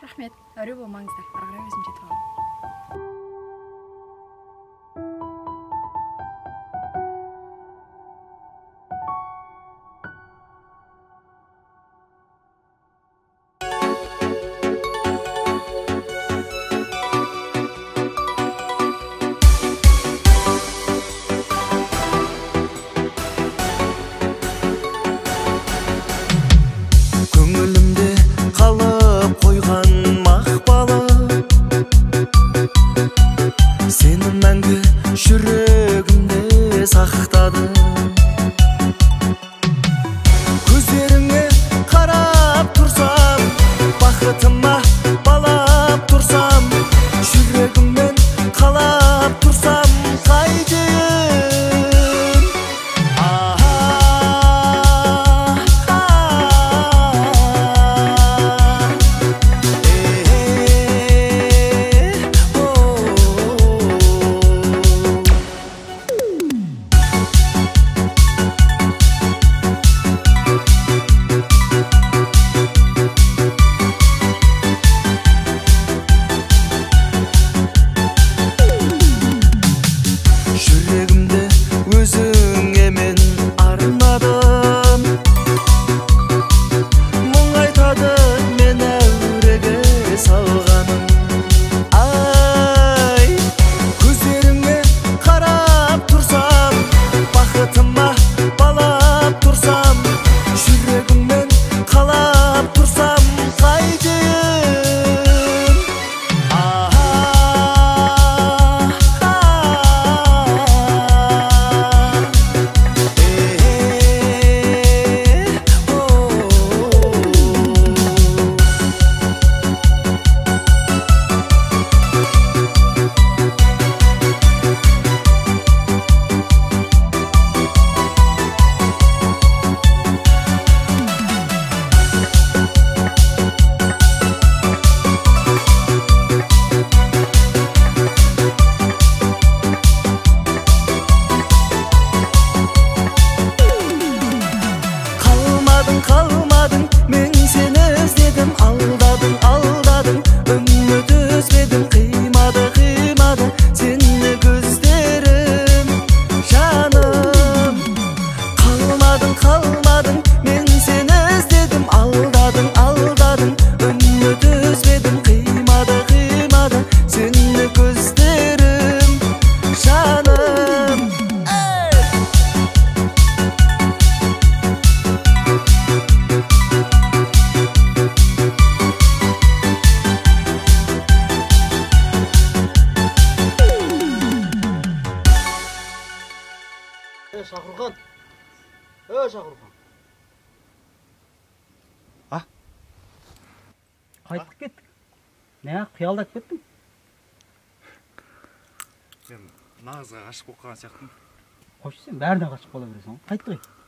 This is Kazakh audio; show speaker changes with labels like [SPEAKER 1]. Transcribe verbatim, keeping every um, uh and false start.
[SPEAKER 1] Рахмет, өрі болмаңыздар, ары қарай өзім жетіп аламын.
[SPEAKER 2] Көңілімде қалып қойған мақпалы, сені мәңгі жүрегімде сақтады. Көздеріңе қарап тұрсам, бақытыма балап тұрсам, жүрегіммен қалап тұрсам, қайтейін? Жүрегімді өзіңе мен арнадым, мұң айтады мен әуреге салғаным. Ай, көздеріңе қарап тұрсам, бақытыма балап тұрсам, жүрегіммен қалап тұрсам, қайтейін? Қалмадың, мен сені іздедім, алдадың, алдадың, үміт үзбедім, қимады, қимады сені көздерім, жаным. Қалмадың, қалмадың, мен сені іздедім, алдадың, алдадың, үміт үзбедім, қимады, қимады сені көздерім, жаным.
[SPEAKER 3] Ey Şahrukhan. Ey Şahrukhan.
[SPEAKER 4] А? Қайтып кеттік. Не, қиялдап кеттің?
[SPEAKER 5] Мен нағызға ғашық болып қалған сияқтымын.
[SPEAKER 4] Қош, сен бәріне ғашық бола бересің. Қайт қой.